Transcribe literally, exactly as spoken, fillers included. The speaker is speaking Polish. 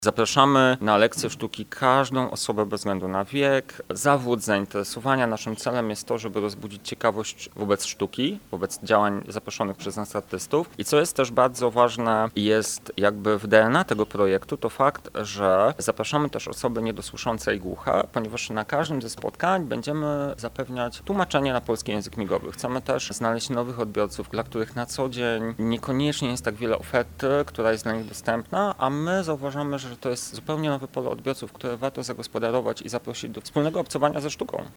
Zapraszamy na lekcje sztuki każdą osobę bez względu na wiek, zawód, zainteresowania. Naszym celem jest to, żeby rozbudzić ciekawość wobec sztuki, wobec działań zaproszonych przez nas artystów. I co jest też bardzo ważne, jest jakby w D N A tego projektu, to fakt, że zapraszamy też osoby niedosłyszące i głuche, ponieważ na każdym ze spotkań będziemy zapewniać tłumaczenie na polski język migowy. Chcemy też znaleźć nowych odbiorców, dla których na co dzień niekoniecznie jest tak wiele oferty, która jest dla nich dostępna, a my zauważamy, że to jest zupełnie nowe pole odbiorców, które warto zagospodarować i zaprosić do wspólnego obcowania ze sztuką.